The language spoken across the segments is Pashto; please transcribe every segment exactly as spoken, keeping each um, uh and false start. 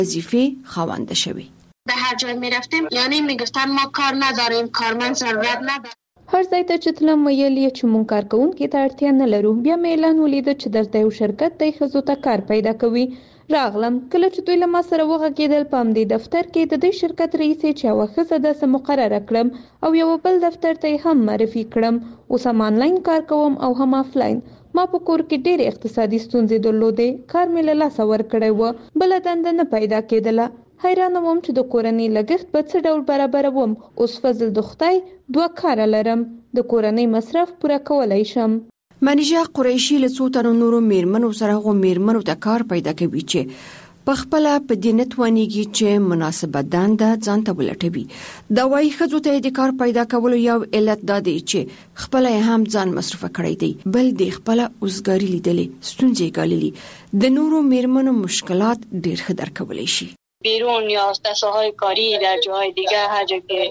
وظیفه خوانده شوی. به هر جای می رفتیم یعنی می گفتن ما کار نداریم، کارمند ضرورت نداره. هر ځای ته چې تلم ویل یې چې مونږ کارکوونکي ته اړتیا نه لرو. بیا مې اعلان ولیده چې دلته یو شرکت دی ښځو ته کار پیدا کوي. راغلم. کله چې دوی له ما سره وغږېدل په همدې دفتر کې د دې شرکت رئیسې چې یوه ښځه داسې مقرره کړم او یو بل دفتر ته یې هم معرفي کړم. اوس هم آنلاین کار کوم او هم آفلاین. ما په کور کې ډېرې اقتصادي ستونزې درلودې. کار مې له لاسه ورکړی و. بله دنده نه پیدا کېدله. حیرانه وم چې د کورنۍ لګښت به څه ډول برابروم. اوس فضل د خدای دوه کاره لرم. د کورنۍ مصرف پوره کولی شم. منیژه قریشي له څو تنو نورو میرمنو سره هغو میرمنو ته کار پیدا کوي چې په خپله په دې نه توانېږي چې مناسبه دنده ځان ته ولټوي. دا وایي ښځو ته د کار پیدا کولو یو علت دا دی چې خپله یې هم ځان مصرفه کړی دی، بل د خپله اوزګاري لیدلې، ستونزې یې ګاللي. د نورو میرمنو مشکلات ډېر ښه درک کولی شي. بیرون یا دسته‌های کاری در جاهای دیگه هر جا که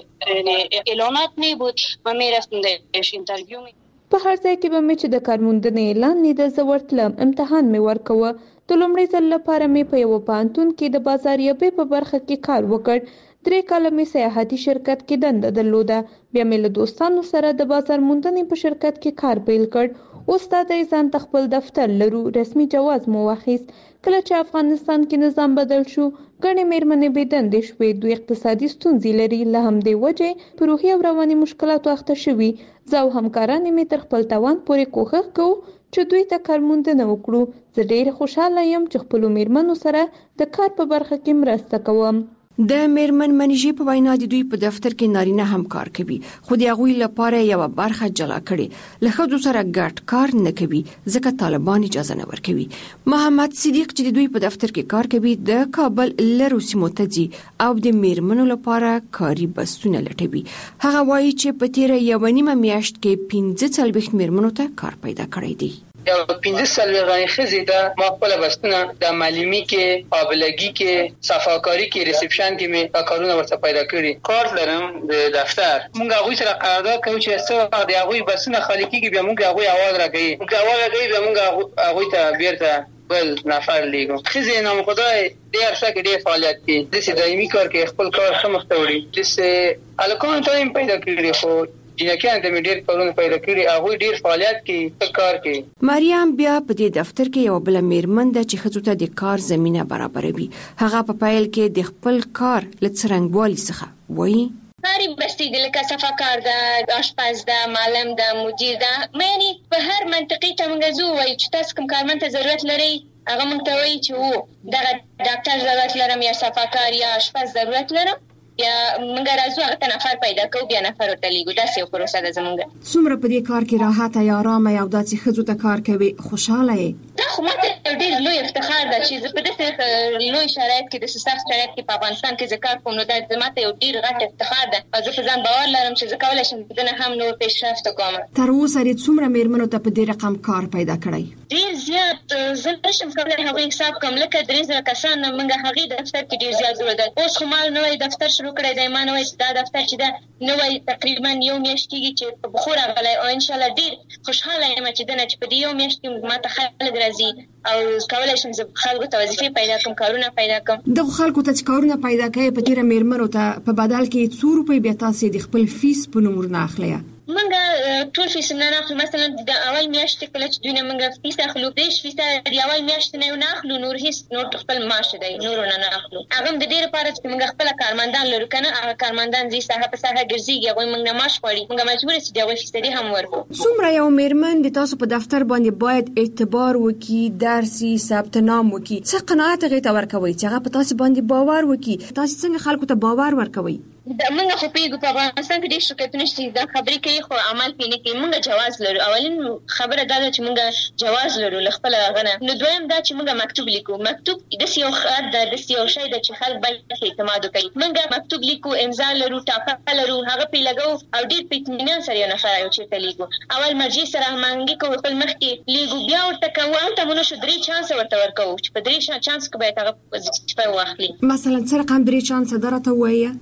اعلانات نبود ما میرفتیم درش اینترویو می په هر ځای کې به مې چې د کارموندنې اعلان لیده زه ورتلم. امتحان مې ورکوه. د لومړي ځل لپاره مې په یوه پوهنتون کې د بازاریابۍ په برخه کې کار وکړ. درې کاله مې سیاحتي شرکت کې دنده درلوده. بیا مې له دوستانو سره د بازار موندنې په شرکت کې کار پیل کړ. اوس دا دی ځان ته خپل دفتر لرو. رسمي جواز مو واخیست. کله چې افغانستان کې نظام بدل شو ګڼې میرمنې بې دندې شوې. دوی اقتصادي ستونزې لري. له همدې وجې په روحي او رواني مشکلاتو اخته شوي. زه او همکارانې مې تر خپل توان پورې کوښښ کوو چې دوی ته کارموندنه وکړو. زه ډېره خوشحاله یم چې خپلو میرمنو سره د کار په برخه کې مرسته کوم. د میرمن منیژې په وینا د دوی په دفتر کې نارینه هم کار کوي، خو د هغوی لپاره یوه برخه جلا کړي. له ښځو سره ګډ کار نه کوي ځکه طالبان اجازه نه ورکوي. محمد صدیق چې د دوی په دفتر کې کار کوي د کابل لرو سیمو ته ځي او د میرمنو لپاره کاري بستونه لټوي. هغه وایي چې په تیره یوه نیمه میاشت کې پنځه څلوېښت میرمنو ته کار پیدا کړی دی. یو پنځه څلوېښت غني ښځې ته ما خپله بستونه د معلمي کې، قابلګي کې، صفاکاري کې، ریسپشن کې مې دا کارونه ورته پیدا کړي. کار لرم د دفتر. موږ هغوی سره قرارداد کوو چې څه وخت د هغوی بسونه خالي کېږي بیا موږ هغوی اواز راکوي. موږ اواز راکوي بیا موږ هغوی ته بیرته بل نفر لیږو. ښځې نامخدای دې عرصه کې ډېر فعالیت کوي. داسې دایمي کار کې خپل کار ښه مخته وړي. داسې هلکانو ته هم پیدا کړي خو جنکیانو ته مې ډېر کارونه پیدا کړي. هغوی ډېر فعالیت کوي، ښه کار کوي. مریم بیا په دې دفتر کې یوه بله میرمن ده چې ښځو ته د کار زمینه برابروي. هغه په پیل کې د خپل کار له څرنګوالي څخه وایي کاری بستی دی لکه صفاکار ده، آشپز ده، معلم ده، مدیر ده. یعنی په هر منطقې ته موږ ځو وایي چې تاسو کوم کارمند ته ضرورت لرئ، هغه موږ ته وایي چې و دغه ډاکټر ضرورت لرم یا صفاکار یا آشپز ضرورت لرم، یا موږ راځو هغه ته نفر پیدا کوو بیا نفر ورته لیږو. داسې یو پروسه ده زموږ. څومره په دې کار کې راحته یا ارامه یا داسې ښځو ته کار کوي خوشحاله یې؟ دا خو ماته یو ډېر لوی افتخار ده چې زه په داسې لوی شرایط کې داسې سخت شرایط کې په افغانستان کې زه کار کوم. نو دا ماته یو ډېر غټ افتخار ده او زه په ځان باور لرم چې زه کولی شم دنه هم نور پیشرفت وکړم. تر اوسه یې څومره میرمنو ته په دې رقم کار پیدا کړی؟ ډېر زیات. زه نشم کولی هغوی حساب کړم. لکه درې زره کسان موږ هغې دفتر کې ډېر زیات درلودل. اوس خو ما نوی دفتر شروع کړی دی. ما نوی دا دفتر چې ده نوی تقریبا یو میاشت کېږي چې په بخو راغلی او انشاءالله ډېر خوشحاله یم چې دنه چې په دې یو میاشت کې ما ته خلک راځي او کولی شم زه خلکو ته وظیفې پیدا کړم، کارونه پیدا کړم. دغو خلکو ته چې کارونه پیدا کوي په تېره میرمنو ته په بدل کې څو روپۍ بیا تاسې د خپل فیس په نوم ورنه اخلی؟ موږ ټول فیس نه اخلو. مثلا د اول میاشتې کله چې دوی نه موږ فیس اخلو، دېرش فیصده د اول میاشتې نه یو نه اخلو، نور هېڅ نور خپل معاش دی نورو نه نه اخلو. هغه هم د دې لپاره چې موږ خپله کارمندان لرو که نه، هغه کارمندان ځي ساحه په ساحه ګرځېږي، هغوی موږ نه معاش غواړي. موږ مجبور یو چې د هغوی فیصدي هم ورکړو. څومره یو میرمن د تاسو په دفتر باندې باید اعتبار وکړي، درسي، ثبت نام وکړي؟ څه قناعت هغې ته ورکوئ چې هغه په تاسې باندې باور وکړي؟ تاسې څنګه خلکو ته باور ورکوئ؟ موږ خو پوهېږو په افغانستان کې ډېر شرکتونه شته دا خبرې کوي خو عمل پرې نه کوي. موږ جواز لرو. اولین خبره دا ده چې موږ جواز لرو له خپله هغه نه. نو دویم دا چې موږ مکتوب لیکو. مکتوب داسې یو خط ده، داسې یو شی ده چې خلک باید اعتماد وکړي. موږ مکتوب لیکو، امضا لرو، ټاپه لرو، هغه پرې لګوو او ډېر په اطمینان سره یو نفر یو چېرته لیږو. اول مرجع سره هماهنګي کوو، خپل مخکې لیږو، بیا ورته کوو. هلته مو نه شو درې چانسه ورته ورکوو چې په درې چانس کې باید هغه وظیفه واخلي. مثلا څه رقم درې چانسه ده راته ووایه؟ مثلا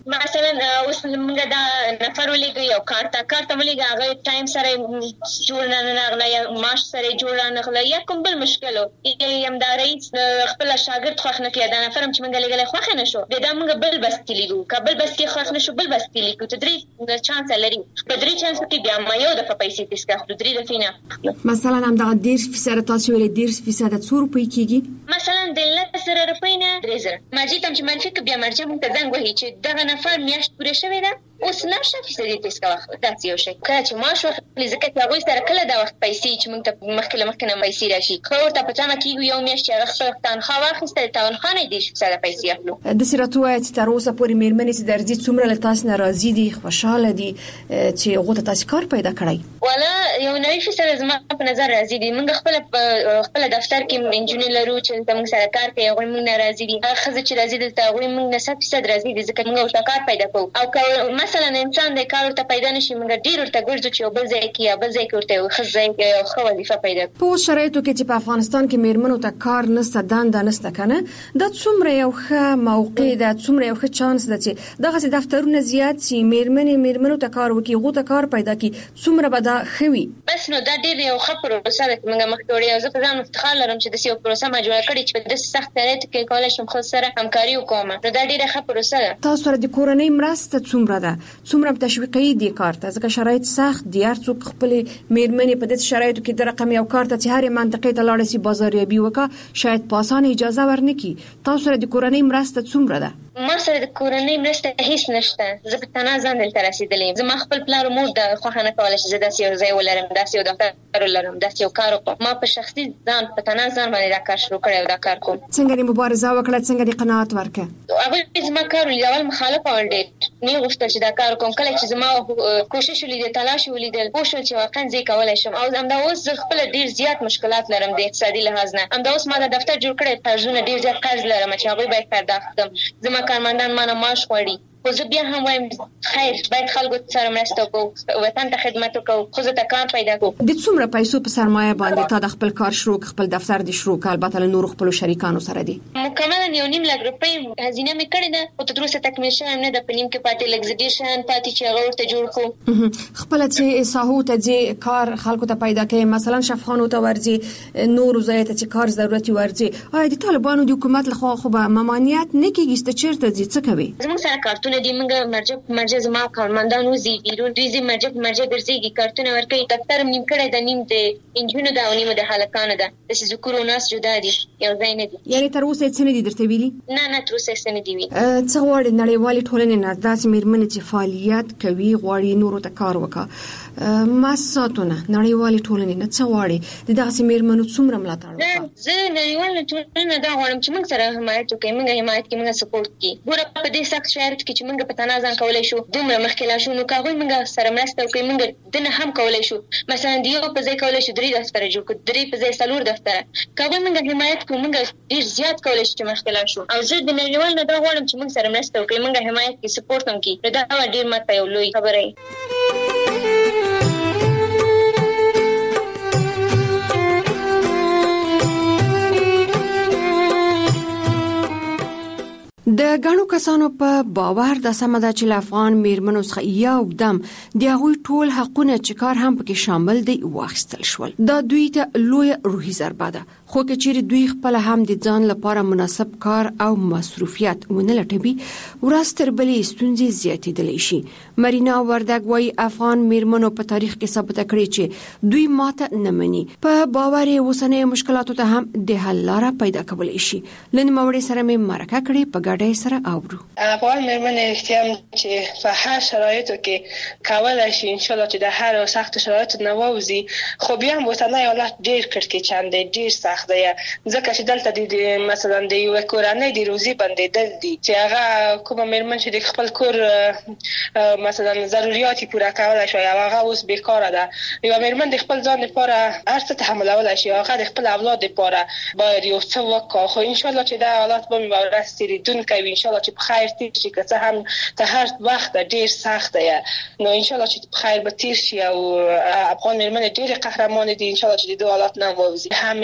مثلا اوس موږ دا نفر ولګي یو کارت کارت ولګي هغه ټایم سره جوړ نه نغله یا ماش سره جوړ نه نغله یا کوم بل مشکل یم دا رئیس خپل شاګرد خوښ نه کړي دا نفرم چې موږ لګل خوښ نه شو دا موږ بل بس لیکو کبل بس کې خوښ نه شو بل بس لیکو تدریس چانس لري په درې چانس کې بیا ما یو د پیسې تسکه خو درې رفینه مثلا هم دا ډیر فیصد تاسو ولې ډیر فیصد څو روپۍ کیږي مثلا د لسره روپۍ نه درې زره ماجي تم چې منفي کې بیا مرجع مونږ ته زنګ وهي چې دغه نفر میاشت پوره شوی ده اوس نشه فیصد تسکه واخله دا یو شی کله چې ماش واخلي ځکه چې هغه سره کله دا وخت پیسې چې مونږ ته مخکله مخکنه پیسې راشي خو ته په تمه کیږي یو میاشت چې هغه تنخواه واخیسته تنخواه نه دي چې سره پیسې اخلو د سراتو چې تر اوسه پورې مېرمنې چې درځي څومره له تاسو ناراضي دي خوشاله دي چې هغه ته تاسو کار پیدا کړی ولا یو نوې فیصد زما په نظر راځي دي موږ خپل خپل دفتر کې انجینر لرو چې موږ سره کار کوي هغه موږ ناراضي دي هغه خزه چې راځي د هغه موږ نه صد فیصد راځي دي ځکه موږ ورته کار پیدا کوو او که مثلا انسان د کار ورته پیدا نشي موږ ډیر ورته ګرځو چې بل ځای کې یا بل ځای کې ورته خزه یو خو وظیفه پیدا په شرایطو کې چې په افغانستان کې مېرمنو ته کار نشته دنده نشته کنه دا څومره یو ښه موقع ده څومره یو ښه چانس ده چې دغه دفترونه زیات سي مېرمنې مېرمنو ته کار وکړي غو ته کار پیدا کړي څومره به دا خوي بس نو دا ډیر یو ښه پروسه ده موږ مخکې یو ځکه ځان افتخار لرم چې د سیو پروسه ما جوړ کړی چې د سخت شرایطو کې کولای شم خو سره همکاري وکوم نو دا ډیره ښه پروسه ده تاسو سره د کورنۍ مرسته څومره ده څومره تشویقي دي کار ته ځکه شرایط سخت دي هر څوک خپل مېرمنې په دې شرایطو کې د رقم یو کار ته چې هر منطقې ته لاړ شي بازاریابي وکړه شاید په اسانه اجازه ورنکړي تاسو سره د کورنۍ مرسته څومره ده ما سره د کورنۍ مرسته هیڅ نشته زه په تنها ځان دلته رسیدلې زما خپل پلار مور د خوښه نه کوله چې زه داسې یو ځای ولرم داسې یو دفتر ولرم داسې یو کار وکړم ما په شخصي ځان په تنها ځان باندې دا کار شروع کړی او دا کار کوم څنګه دې مبارزه وکړه څنګه دې قناعت ورکړه اول زما کار ولې اول مخالف اول ډېر نه غوښتل چې دا کار کوم کله چې زما کوشش ولیدل تلاش ولیدل پوه شو چې واقعا زه کولای شم او همدا اوس زه خپل ډېر زیات مشکلات لرم د اقتصادي لحاظ نه همدا اوس ما د دفتر جوړ کړی قرضونه ډېر زیات قرض لرم چې هغه باید پرداخت کړم زما کارمندان ما نه معاش غواړي خو زه بیا هم وایم خیر باید خلکو سره مرسته وکړو وطن ته خدمت وکړو ښځو ته کار پیدا کړو د څومره پیسو په سرمایه باندې تا د خپل کار شروع خپل دفتر د شروع کړ البته له نورو خپل شریکانو سره دي مکمل یو نیم لک روپۍ هزینه مې کړې ده او تر اوسه تکمیل شوی نه ده په نیم کې پاتې لګزډیشن پاتې چې هغه ورته جوړ کړو خپل چې ساحو ته چې کار خلکو ته پیدا کوي مثلا شفخانو ته ورځي نور ځای ته چې کار ضرورت ورځي آیا د طالبانو د حکومت لخوا خو به ممانعت نه کیږي چې چیرته ځي څه کوي زموږ سره کارتونه دي موږ مرجع مرجع زما کارمندان وزي بیرون دوی مرجع مرجع ګرځيږي کارتونه ورکوي دفتر نیم کړی د نیم د انجینو د نیم د حلقانو ده د ذکرو ناس جدا دي یو ځای نه دي یعنی تر اوسه څه نه دي درته ویلي نه نه تر اوسه څه نه دي ویلي څه غواړي نړیوالې ټولنې نه داسې مېرمنې چې فعالیت کوي غواړي نورو ته کار وکړي ماساتونه نړیوالې ټولنې نه څه غواړي د داسې مېرمنو څومره ملاتړ وکړي زه نړیوالې ټولنې دا غواړم چې موږ سره حمایت وکړي موږ حمایت کې موږ سپورټ کړي ګوره په دې سخت شرایطو کې چې موږ په تنها ځان کولای شو دومره مخکې لا شو نو کاغوی موږ سره مرسته وکړي موږ دنه هم کولای شو مثلا دیو په ځای کولای شو درې دفتر جوړ کړو درې په ځای څلور دفتر کاغوی موږ حمایت کوو موږ ډیر زیات کولای شو چې مخکې لا شو او زه د نړیوال نه دا غواړم چې موږ سره مرسته وکړي موږ حمایت کې سپورټ هم کړي دا ډیر ماته یو لوی خبره د غاڼو کسانو په باور د سمدا چې افغان میرمنو څخه یو دم د هغوی ټول حقونه چې کار هم پکې شامل دي واخیستل شول دا دوی ته لوی روحي ضربه ده خو که چیرې دوی خپل هم د ځان لپاره مناسب کار او مصروفیت ونه لټوي ورځ تر بلې ستونزې زیاتېدلی شي مرینا وردګ وايي افغان میرمنو په تاریخ کې ثابت کړي چې دوی ماته نه مني په باور اوسنۍ مشکلاتو ته هم د حل لاره پیدا کولای شي لنی موري سره مې مرکه کړې په ګډه سره اورو افغان میرمنې اختیار چې په هر شرایطو کې کولای شي ان شاء الله چې د هر سخت شرایطو نه ووزي خو بیا هم وطني حالت ډیر کړکېچن دی ډیر سخت دی ځکه چې دلته د مثلا د یو کورنۍ د روزي باندې دل دي چې هغه کومه میرمن چې د خپل کور مثلا ضرورت پوره کولای شي او هغه اوس بیکاره ده یو میرمن د خپل ځان لپاره هر څه تحملولای شي هغه د خپل اولاد لپاره باید یو څه وکړي خو ان شاء الله چې دا حالت به ورسېږي دون کوي ان شاء الله چې په خیر تیر شي که څه هم ته هر وخت ډیر سخت دی نو ان شاء الله چې په خیر به تیر شي او افغان میرمنې ډېر قهرمان دي ان شاء الله چې د حالات نه ووزي همیشه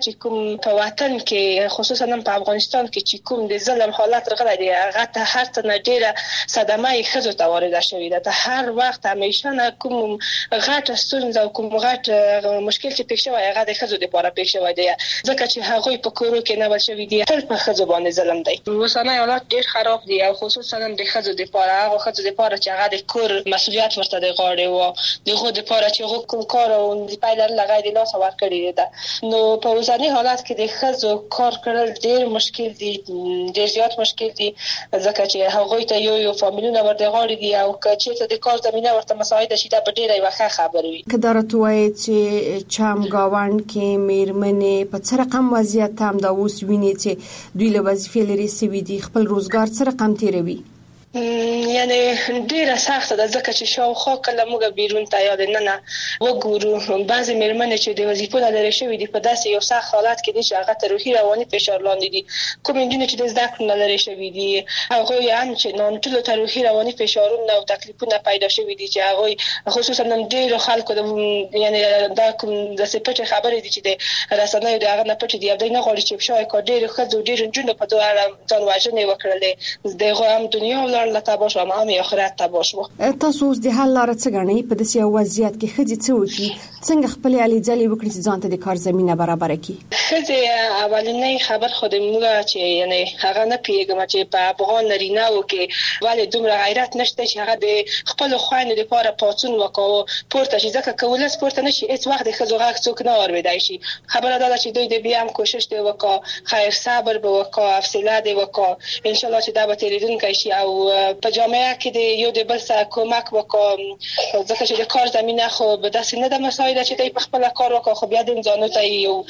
چې کوم په وطن کې خصوصا په افغانستان کې چې کوم د ظلم حالت راغلی دی هغه ته هر څه نه ډیره صدمه یې ښځو ته وارده شوې ده. ته هر وخت همیشه نه کوم غټ ستونزه او کوم غټ مشکل چې پېښ شوی هغه د ښځو لپاره پېښ شوی دی ځکه چې هغوی په کورو کې نه ورشوي دي ټول په ښځو باندې ظلم دی. اوسنی حالات ډیر خراب دي او خصوصا د ښځو لپاره هغه ښځو لپاره چې هغه د کور مسؤلیت ورته د غاړې و دغه لپاره چې هغه کوم کار او د پایلر لغای د لاس ورکړي ده. نو په اوسنی حالت کې د ښځو کار کول ډیر مشکل دي ډیر زیات مشکل دي ځکه چې هغوی ته یو یو فامیلونه ورته غاړي دي او چې د کار زمينه ورته مساعده شي دا به ډیره یو ښه خبره وي. کدارت وایي چې چمګاوند کې میرمنې په څه رقم وضعیت هم دا اوس ویني چې دوی له وظیفې لري سوي دي خپل روزګار څه رقم تیروي. یعنی ډیره سخته ده ځکه چې شاوخوا کله موږ بیرون ته یا نه نه وګورو بعضی میرمنې چې د وظیفو لري شوی دي په داسې یو سخت حالت کې دي چې هغه ته روحي رواني فشار لاندې دي. کوم انجن چې د زده کړو لري شوی دي هغه هم چې نن ټول ته روحي رواني فشارونه او تکلیفونه پیدا شوی دي چې هغه خصوصا نن ډیرو خلکو یعنی دا کوم د سپټ خبرې دي چې د رسنیو د هغه نه پټ دي د نه غوړي چې شوی کا ډیر خځو ډیر جون په دوه ځان واجنې وکړلې دغه هم دنیا الله تبارک و تعالی آخرت تبارک. تاسو اوس د حل لار څه غنئ په داسې وضعیت کې خځې څه وکړي څنګه خپل علي ځلې وکړي چې ځان ته د کار زمينه برابر کړي. خځې اولنې خبر خود موږ چې یعنی هغه نه پیګم چې په افغان نرینه و کې ولې دومره غیرت نشته چې هغه د خپل خوانې لپاره پاتون وکاو پورته چې ځکه کول سپورت نشي هیڅ وخت د خځو غږ څوک نه اوریدای شي. خبره ده چې دوی د بیا هم کوشش دی وکا خیر صبر به وکا حوصله دی وکا ان شاء الله چې دا به تیریدونکي شي او په جامعه کې د یو د بل سره کومک وکړو ځکه چې د کار زمينه خو به داسې نه د مسایل چې د خپل کار وکړو خو بیا د ځانو ته یو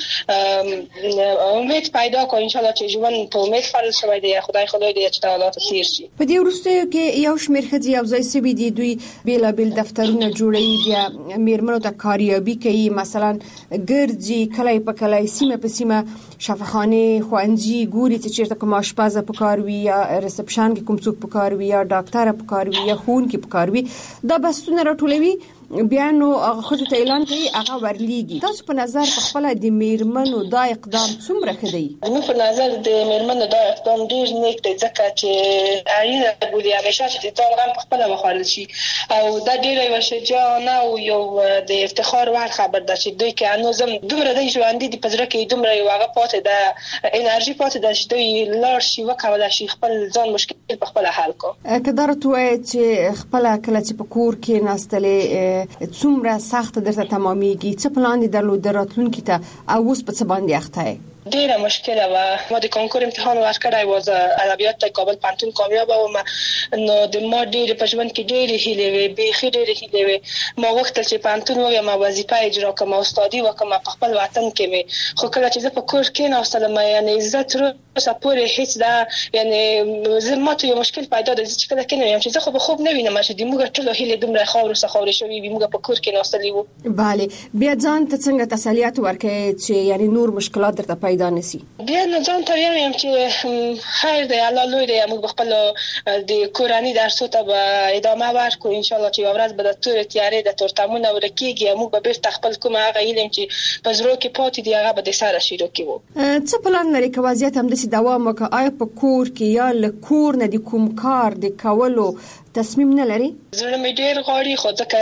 امید پیدا کړو ان شاء الله چې ژوند په امید فرض شوی دی خدای خدای دې چې حالات تیر شي. په دې وروستیو کې یو شمېر ښځې یو ځای سوي دي دوی بیل بیل دفترونه جوړوي بیا میرمنو ته کاریابي کوي مثلا ګرځي کله په کله سیمه په سیمه شفاخانه خوانجی ګوري چې چیرته کوم آشپزه په کار وي یا ریسپشن کې کوم څوک په کار وي یا ډاکټر په کار وي یا خون کې په کار وي دا بسونه راټولوي بیا نو هغه خو ته اعلان کوي هغه ورليږي. تاسو په نظر په خپل د میرمنو دا اقدام څومره ښه دی؟ نو په نظر د میرمنو دا اقدام ډیر نیک دی ځکه چې اړینه بولي همیشه چې د ځان غم په خپل مخالل شي او دا ډیر یو شجاعانه او یو د افتخار وړ خبر ده چې دوی کې انوزم دومره د ژوند دي په ځکه کې دومره یو هغه پاتې ده انرژي پاتې ده چې دوی لار شي وکولای شي خپل ځان مشکل په خپل حل کو. کدار تو چې خپل کله چې په کور کې ناستلې څومره سخت درته تمامېږي څه پلان دي درلود راتلونکي ته او اوس په څه باندې اخته ډیره مشکله و. ما د کنکور امتحان ورکړای و ادبیات د کابل پانتون کامیاب وم نو د ما ډیره په ژوند کې ډیره هیلې وې به خیر هیلې وې ما وختل چې پانتون وایم ما وظیفه اجرا کوم استادي وکم په خپل وطن کې مې خو کله چې زه په کور کې ناستلم یعنی عزت رو سپورې هیڅ دا یعنی زما ته یو مشکل پیدا ده چې کله کې نه یم چې زه خو به خوب نه وینم چې د موږ ټول هیلې دومره خاور سره خاور شوی وي موږ په کور کې ناستلی وو. bale بیا ځان ته څنګه تسلیت ورکړي چې یعنی نور مشکلات درته پیدا نشي؟ بیا نه ځان ته یم چې خیر دی الله لوی دی موږ خپل د کورانی درسو ته به ادامه ورکړو ان شاء الله چې ورځ به د تور تیارې د تورتمونه ورکیږي موږ به بیرته خپل کوم هغه علم چې په زړه کې پاتې دی هغه به د سره شروع کیو. څه پلان لري که وضعیت هم د دوام وکړي آیا په کور کې یا له کور نه د کوم کار د کولو تصمیم نه لري؟ زړه مې ډیر غواړي خو ځکه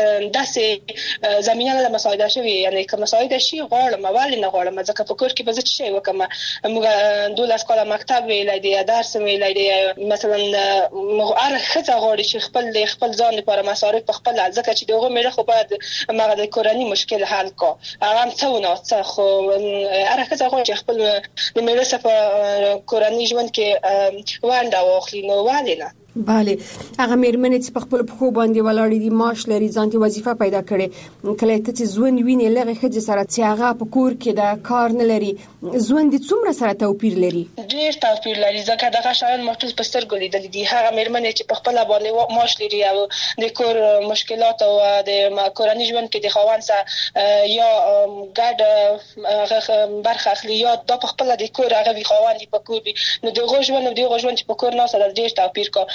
داسې زمينه له مساعده شوی یعنی که مساعده شي غواړم ولې نه غواړم ځکه په کور کې به څه شي وکم موږ دولس کاله مکتب ویلای دی درس ویلای دی مثلا هر خځه غواړي چې خپل خپل ځان لپاره مصارف په خپل ځکه چې دغه مېره خو باید مغه د کورنۍ مشکل حل کو هغه هم څه ونه څه خو هر خځه غواړي چې خپل د مېره په کورنۍ ژوند کې وانډه واخلي نو ولې نه. bale هغه میرمنې چې په خپل پخو باندې ولاړې دي معاش لري ځان ته وظیفه پیدا کړي کله ته چې ژوند ویني لغه خځه سره چې هغه په کور کې د کار نه لري ژوند څومره سره توپیر لري؟ ډیر توپیر لري ځکه دغه شایان مختص په سترګو لیدل دي هغه میرمنې چې په خپل باندې معاش لري او د کور مشکلات او د کورنۍ ژوند کې د خاوند سره یا ګډ برخه اخلي یا د په خپل د کور هغه وی خاوند په کور نو دغه ژوند او دغه ژوند چې په کور نه سره ډیر توپیر کوي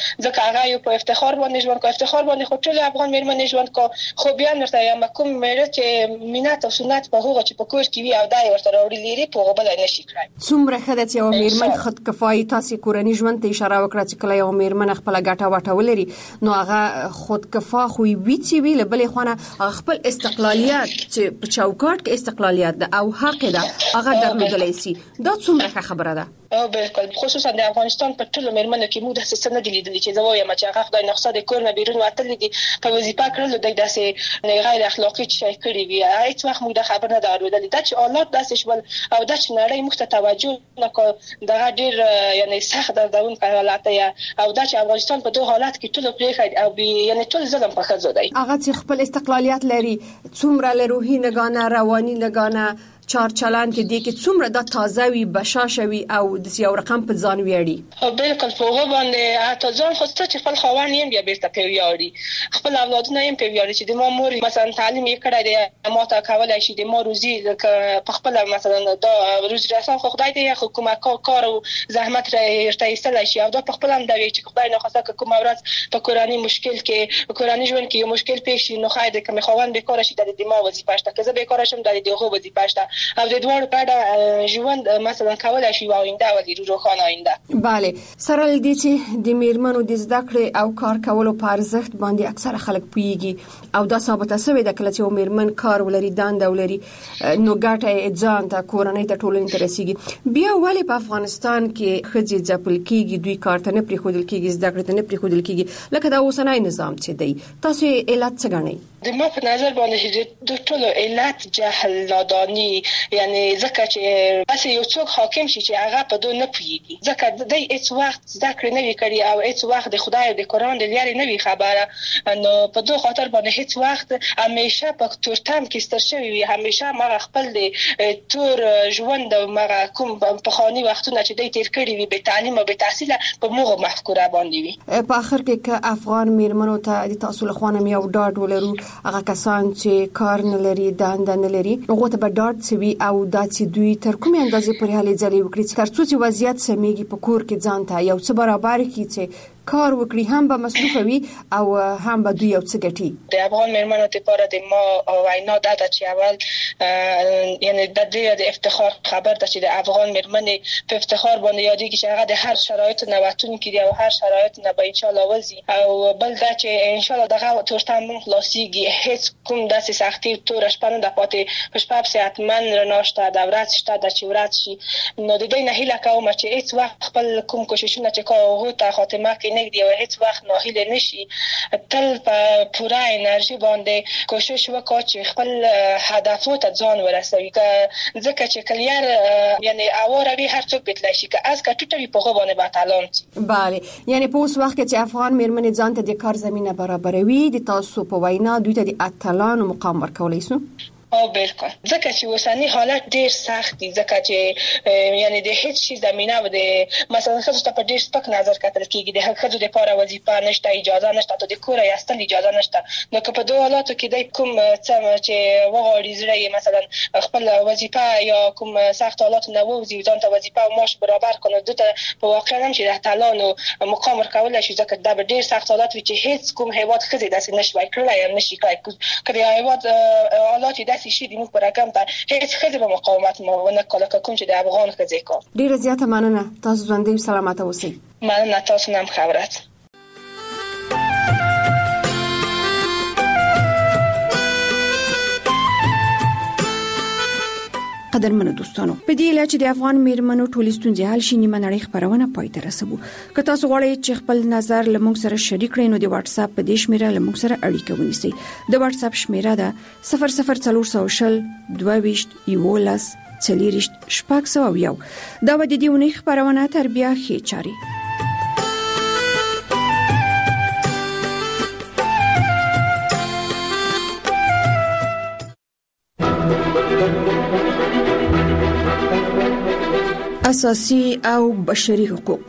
ځکه هغه یو په افتخار باندې ژوند کو افتخار باندې خو ټول افغان میرمنې ژوند کو خو بیا نرته یم کوم مېړه چې مینات او سنت په هغه چې په کور کې وي او دای ورته راوړي لري په هغه بل نه شي کړای څومره خدای چې یو میرمن خود کفایي تاسو کورنۍ ژوند ته اشاره وکړه چې کله یو میرمن خپل ګټه واټه ولري نو هغه خود کفا خو وی چې وی له بلې خونه خپل استقلالیت چې په چوکاټ کې استقلالیت ده او حق ده هغه درلودلی سي دا څومره خبره ده او بالکل خصوصا د افغانستان په ټولو میرمنو کې موږ د څه نه دي لیدلي چې زه وایم چې هغه خدای نقصه د کور نه بیرون وتلي دي په وظیفه کړلو د داسې غیر اخلاقی شي کړی وي هیڅ وخت موږ د خبر نه درلودل دا چې اولاد داسې شول او دا چې نړۍ موږ ته توجه نکړه دا ډیر یعنی سخت دردون حالات یا او دا چې افغانستان په دوه حالات کې ټول پرې او یعنی ټول ظلم په خځو دی هغه چې خپل استقلالیت لري څومره له روحي نگانه رواني نگانه چار چلان کې دي کې څومره د تازه وي بشاشوي او د یو رقم په ځان ویاړي او بالکل په هغه باندې حتی ځان خو څه چې خپل خوان یې بیا بیرته په ویاړي خپل اولادونه یې په ویاړي چې د ما مور مثلا تعلیم یې کړی دی ما ته کولای شي د ما روزي په خپل مثلا د روزي رسان خو خدای دې حکومت کار او زحمت راځي ایستل شي او دا په خپل هم دی چې خدای نه خواسته کوم ورځ په کورانی مشکل کې په کورانی ژوند کې یو مشکل پیښ شي نو خای دې کوم خوان به کار شي د دې ما وظیفه شته که زه به کار شم د دې هغه وظیفه شته او د دوه په ژوند مثلا کولای شي آینده ولې روښانه آینده bale سره لدی چې د میرمنو د زده کړې او کار کولو په ارزښت باندې اکثره خلک پوهیږي او دا ثابته شوی د کله چې میرمن کار ولري دانده ولري نو ګټه ځان ته کورنۍ ته ټولنې ته رسیږي بیا ولې په افغانستان کې خځې ځپل کیږي دوی کار ته نه پریښودل کیږي زده کړې ته نه پریښودل کیږي لکه دا اوسنۍ نظام چې دی تاسو علت څه ګڼئ د ما په نظر باندې د ټولو علت جهل نادانی یعنی ځکه چې بس یو څوک حاکم شي چې هغه په دوه نه پوهیږي ځکه د هیڅ وخت ذکر نه وی کړی او هیڅ وخت د خدای او د قران د لارې نه وی خبره نو په دوه خاطر باندې هیڅ وخت همیشه په تورتم کې ستر شوی وي همیشه ما خپل د تور ژوند او ما کوم په خاني وختونه چې د تیر کړی وي به تعلیم او به تحصیل په موږ مفکوره باندې وي په اخر کې ک افغان میرمنو ته د تاسو له خوانم یو ډاډ ولرو هغه کسان چې کار نه لري دانده نه لري هغه ته به ډاډ سوي او دا چې دوی تر کومې اندازې پورې هلې ځلې وکړي چې تر څو چې وضعیت سمېږي په کور کې ځان ته یو څه برابر کړي چې کار وکړي هم به مصروف وي او هم به دوی یو څه ګټي د افغان میرمنو لپاره د ما وینا دا ده چې اول یعنی د دې د افتخار خبر ده چې د افغان میرمنې په افتخار باندې یادېږي چې هغه د هر شرایط نه وتون کړي او هر شرایط نه به ان شاء الله وځي او بل دا چې ان شاء الله دغه تورتم خلاصيږي هیڅ کوم داسې سختي تور شپه نه پاتې په شپه سي اتمن رناشته د ورځ شته د چې ورځ شي نو د دې نه هیله کوم چې هیڅ وخت خپل کوم کوششونه چې کوو ته خاتمه کې نګدي او هیڅ وخت ناهیله نشي تل په پوره انرژي باندې کوشش وکړي چې خپل هدفو ته ځان ورسوي ځکه چې کلیار یعنی اوره هر څوک بتلای شي که از کټوټوي په غو باندې باتالون bale یعنی په اوس وخت کې چې افغان میرمنې ځان ته د کار زمينه برابروي د تاسو په وینا دوی ته د اتلانو مقام ورکولای شي او بالکل ځکه چې اوسنی حالت ډیر سخت دي ځکه چې یعنی د هیڅ شي زمينه و د مثلا خځو ته په ډیر سپک نظر کتل کیږي د خځو لپاره وظیفه نشته اجازه نشته ته د کور یاستل اجازه نشته نو که په دوه حالاتو کې د کوم څه چې وغوړي زړه مثلا خپل وظیفه یا کوم سخت حالات نه ووزي ځان ته وظیفه او معاش برابر کنه دته په واقع هم چې د تعلانو مقام ورکول شي ځکه دا به ډیر سخت حالات وي چې هیڅ کوم هیواد خځې داسې نشوي کړلای هم نشي کړای کړي هیواد حالات شي د موږ پر رقم ته هیڅ خځه به مقاومت ونه کول کوم چې د افغان خځې کو ډیره زیاته مننه تاسو ژوندۍ سلامت اوسئ مننه تاسو نام خبرت قدرمنو دوستانو په دې لاره چې د افغان میرمنو ټولې ستونزې حل شي نیمه نړۍ خبرونه پای ته رسوو که تاسو غواړئ چې خپل نظر له موږ سره شریک کړئ نو د واتس اپ په دې شمیره له موږ سره اړیکه ونیسئ د واتس اپ شمیره ده صفر صفر څلور سوه شل دوه ویشت یولس څلوېښت شپږ سوه یو دا به د دې اونۍ خبرونه تر بیا ښې چاري اساسي او بشري حقوق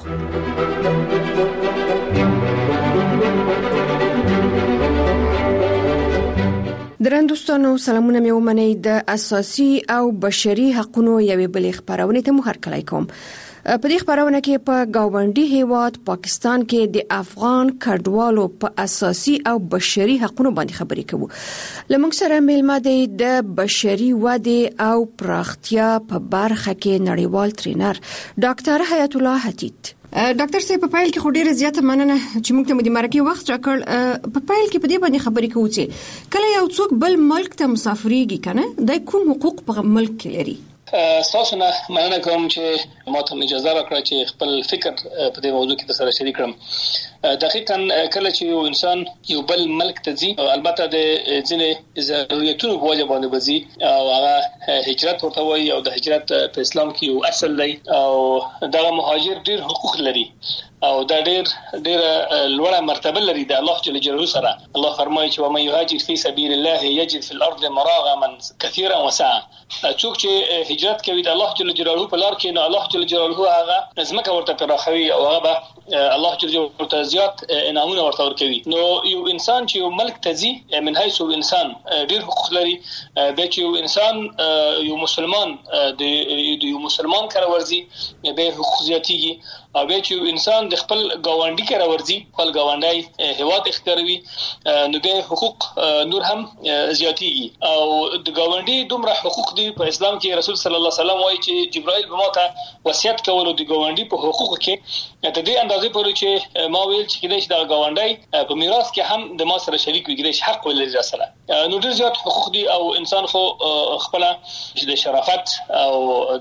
درندوستانو سلامونه مې ومنئ د اساسي او بشري حقوقو یوې بلې خبرونه ته مو هرکلی کوم په دې خبرونه کې په گاونډي هیواد پاکستان کې د افغان کډوالو په اساسي او بشري حقوقو باندې خبرې کوو. لمونږ سره میلمه دی د بشري وده او پراختیا په برخه کې نړیوال ټرینر ډاکټر حیات الله حتیت. ډاکټر صاحب په پایل کې خو ډیره زیاته مننه چې موږ ته د مرکه وخت راکړ. په پایل کې په دې باندې خبرې کوو چې کله یو څوک بل ملک ته مسافرېږي کنه د کوم حقوق په ملک کې لري. تاسو نه مننه کوم چې ما ته اجازه راکړه چې خپل فکر په دې موضوع کې سره شریک کړم. دقیقاً کله چې یو انسان یو بل ملک ته ځي البته د ځینې ضرورتونو په وجه باندې بځي او هغه هجرت ورته وایي او د هجرت په اسلام کې یو اصل دی او دا مهاجر ډیر حقوق لري او دا ډیر ډیر لوړه مرتبه لري د الله جل جلاله سره. الله فرمایي چې ومن يهاجر في سبيل الله يجد في الارض مراغما كثيرا وسعا. څوک چې هجرت کوي د الله جل جلاله په لار کې نو الله جل جلاله هغه ځمکه ورته پراخوي او هغه الله جل جلاله ورته زیات انعامونه ورته ورکوي. نو یو انسان چې یو ملک ته ځي من حيث انسان ډیر حقوق لري. به چې یو انسان یو مسلمان د یو مسلمان کار ورزي به حقوق زیاتېږي او به چې انسان د خپل گاونډي کار ورزي خپل گاونډي هیواد اختیاروي نو به حقوق نور هم زیاتېږي او د گاونډي دومره حقوق دي په اسلام کې. رسول صلی الله علیه وسلم وایي چې جبرائیل به ماته وصیت کول د گاونډي په حقوق کې د دې اندازې پورې چې ما ویل چې کله چې د گاونډي په میراث کې هم د ما سره شریک وي کېږي حق ولري سره. نو ډېر زیات حقوق دي او انسان خو خپل د شرافت او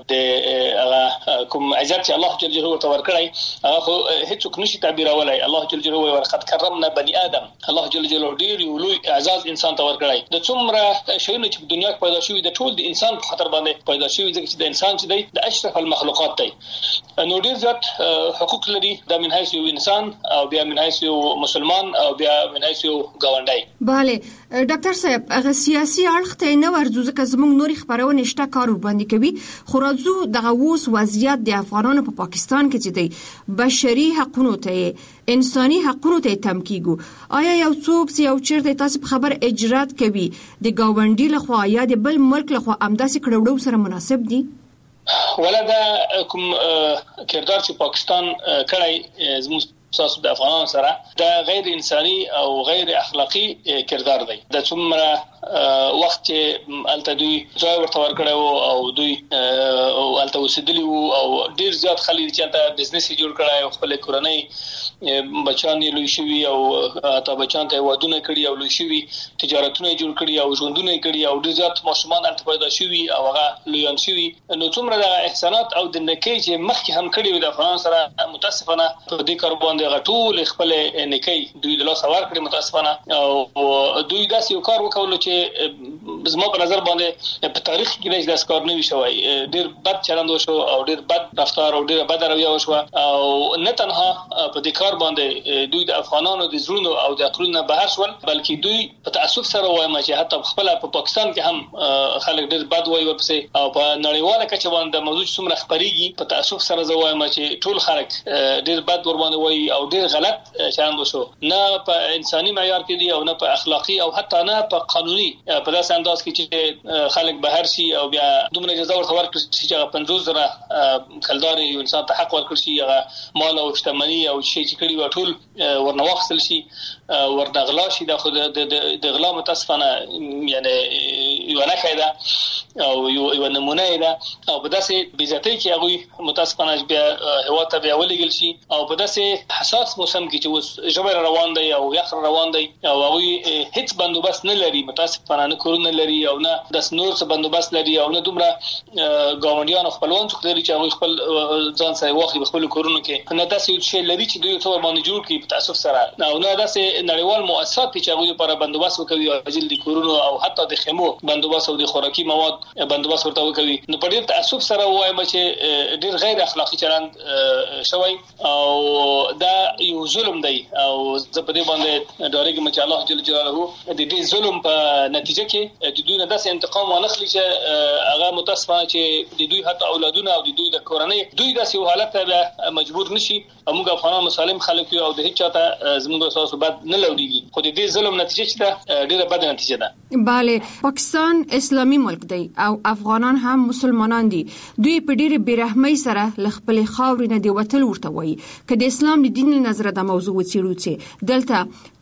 د کوم عزت چې الله جل جلاله ورته ورکړي هغه خو هیڅوک نشي تعبیرولای. الله جل جلاله ورقد کرمنا بني ادم. الله جل جلاله ډیر یو لوی اعزاز انسان ته ورکړي. د څومره شیونه چې په دنیا کې پیدا شوي د ټول د انسان په خاطر باندې پیدا شوي ځکه چې د انسان چې دی د اشرف المخلوقات دی. نو ډیر زیات حقوق لري د من حیث یو انسان او بیا من حیث یو مسلمان او بیا من حیث یو گاونډي. bale ډاکټر صاحب هغه سیاسي اړخ ته نه ورځو ځکه زموږ نوري خبرونه نشته کار باندې کوي. خو راځو دغه اوس وضعیت د افغانانو په پاکستان کې چې دی بشري حقوقو ته انساني حقوقو ته تم کیږي. آیا یو څوک چې یو چیرته تاسو په خبر اجرات کوي د گاونډي لخوا یا د بل ملک لخوا امداسي کړوړو سره مناسب دي؟ ولدا کوم کردار چې پاکستان کړای زموږ تاسو د افغانانو سره دا غیر انساني او غیر اخلاقی کردار دی. د څومره وخت چې الته دوی ځای ورته ورکړو او دوی او الته وسیدلی او ډیر زیات خلک چې الته بزنس جوړ کړای او خپل کورنۍ بچان یې لوي شوی او تا بچان ته ودونه کړی او لوي شوی تجارتونه جوړ کړی او ژوندونه کړی او ډیر زیات ماشومان الته پیدا شوی او هغه لویان شوی. نو څومره د احسانات او د نکي چې مخکې هم کړی و د افغان سره متاسفانه په دې کار باندې غټول خپل نکي دوی د لاس ور کړی متاسفانه او دوی داسې یو کار وکول چې زما په نظر باندې په تاریخ کې داس کار نه وی شوی. ډیر بد چلند وشو او ډیر بد رفتار او ډیر بد رویه وشو او نه تنها په دې کار باندې دوی د افغانانو د زړونو او د عقلونو بهر شول بلکې دوی په تاسف سره وایم چې حتی خپل په پاکستان کې هم خلک ډیر بد وایي ورپسې او په نړیواله کچه باندې د موضوع څومره خبريږي په تاسف سره زه وایم چې ټول خلک ډیر بد ور باندې وایي او ډیر غلط چلند وشو. نه په انساني معیار کې دي او نه په اخلاقی او حتی نه په قانوني په داسې انداز کې چې خلک بهر شي او بیا دومره اجازه ورته ورکړي چې پنځوس زره کلدار یو انسان ته حق ورکړي شي هغه مال او شتمنۍ او شي چې کړي و ټول ورنواخصل شي ورنغلا شي د خود د غلا متاسفانه یعنی یو نه کېده او یو نمونه ده او په داسې بیزتۍ کې هغه متاسفانه بیا هوا ته بیا ولګل شي او په داسې حساس موسم کې چې اوس جبر روان دی او یخ روان دی او هغه هیڅ بندوبست نه لري متاسفانه نه کورونه لري او نه د نور څه بندوبست لري او نه دومره ګاونډیان خپلوان څخه لري چې هغه خپل ځان سره واخلي خپل کورونو کې نه داسې شی لري چې دوی څو باندې جوړ کړي په تاسف سره او نه داسې نړیوال مؤسسات چې هغه لپاره بندوبست وکوي او اجل د کورونو او حتی د خیمو بندوبست او د خوراکي مواد بندوبست ورته وکوي. نو په ډیر تاسف سره وایم چې ډیر غیر اخلاقی چلند شوی او دا یو ظلم دی او زه په دې باندې ډارېږم چې الله جل جلاله د دې ظلم په نتیجه کې د دوی نه داسې انتقام ونخلي چې هغه متاسفانه چې د دوی حتی اولادونه او د دوی د کورنۍ دوی داسې حالت ته مجبور نشي موږ افغانان مسالم خلک یو او د هیڅ چاته زموږ اساس بد نه لوريږي خو د دې ظلم نتیجه چې دا ډیره بده نتیجه ده. bale پاکستان اسلامي ملک دی او افغانان هم مسلمانان دي. دوی په ډیره بیرحمۍ سره لخپل خاورې نه دی وتل ورته وایي که د اسلام د دین نظر د موضوع وڅېړو چې دلته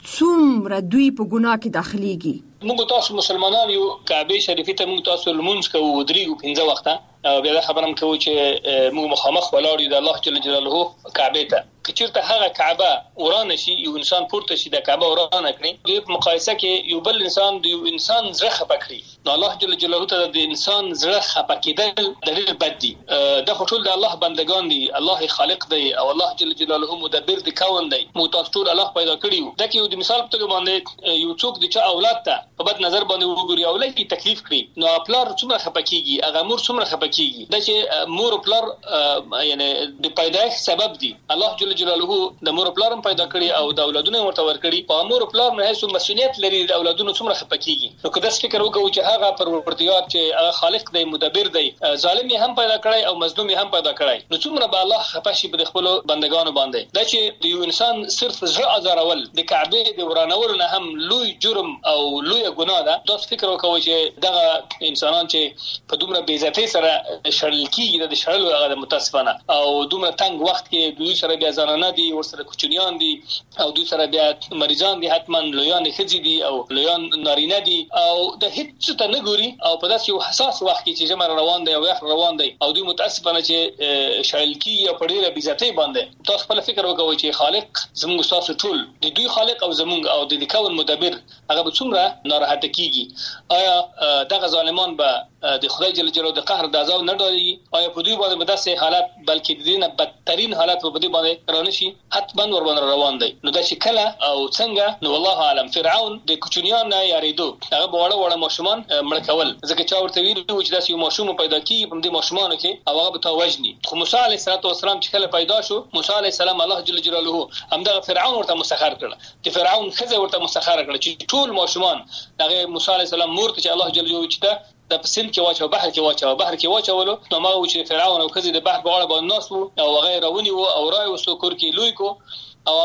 څومره دوی په ګناه کې داخليږي. موږ تاسو مسلمانان یو کعبه شریفه ته موږ تاسو لمونځ کوو درېږو پنځه وخته بیا خبرم کوو چې موږ مخامخ ولاړ یو د الله جل جلاله کعبه ته کچیرته هغه کعبه ورانه شي یو انسان پورته شي د کعبه ورانه کړي د مقایسه کې یو بل انسان د یو انسان زړه خپه کړي نو الله جل جلاله ته د انسان زړه خپه کېدل د ډېر بد دي. د ټول د الله بندگان دي الله خالق دی او الله جل جلاله مدبر د کون دی مو تاسو ټول الله پیدا کړیو دا کې د مثال په توګه باندې یو څوک د چا اولاد ته په بد نظر باندې وګوري او لکه تکلیف کړي نو پلار څومره خپه کیږي هغه مور څومره خپه کیږي دا چې مور او پلار یعنی د پیدایښت سبب دي الله جل جلاله د مور او پلار پیدا کړي او د اولادونو ورته ورکړي په مور او پلار نه هیڅ مسؤلیت لري د اولادونو څومره خپه کیږي نو کله فکر وکړو چې هغه پروردګار چې هغه خالق دی مدبر دی ظالم هم پیدا کړی او مظلوم هم پیدا کړی نو څومره به الله خپه شي په خپل بندگانو باندې دا چې د یو انسان صرف زړه ازارول د کعبه د ورانول نه هم لوی جرم او لوی ګناه ده. تاسو فکر وکوئ چې دغه انسانان چې په دومره بې عزتۍ سره شړل کیږي د شړلو هغه متاسفانه او دومره تنگ وخت کې دوی سره بیا زنانه دي ورسره کوچنیان دي او دوی سره بیا مریضان دي حتما لویان ښځې دي او لویان نارینه دي او د هیڅ ته نه ګوري او په داسې یو حساس وخت کې چې جمع روان دی او یخ روان دی او دوی متاسفانه چې شړل کیږي او په ډېره بې عزتۍ باندې تاسو خپل فکر وکوئ چې خالق زموږ تاسو ټول د دوی خالق او زموږ او د کون مدبر هغه به څومره ناراحت کیږي آیا دغه ظالمان به د خدای جل جلاله د قهر د عذاب نه ډاري آیا په دوی باندې به داسې حالت بلکې د دې نه بدترین حالت په دوی باندې رانشي حتما ور باندې روان دی نو دا چې کله او څنګه نو والله عالم فرعون د کوچنیان نه یاریدو هغه وړه وړه ماشومان مړ کول ځکه چې ورته ویل چې داسې یو ماشوم پیدا کیږي په دې ماشومانو کې او هغه به توجني خو موسی علیه السلام چې کله پیدا شو موسی علیه السلام الله جل جلاله همدغه فرعون ورته مسخر کړ چې فرعون خزه ورته مسخر کړ چې ټول ماشومان هغه موسی علیه السلام مور ته چې الله جل جلاله چې د پسند کې واچو بحر کې واچو بحر کې واچولو نو ما و چې فرعون او خزه د بحر په غاړه باندې ناس وو او غیر ونی وو او راي وسو کور کې لوی کو او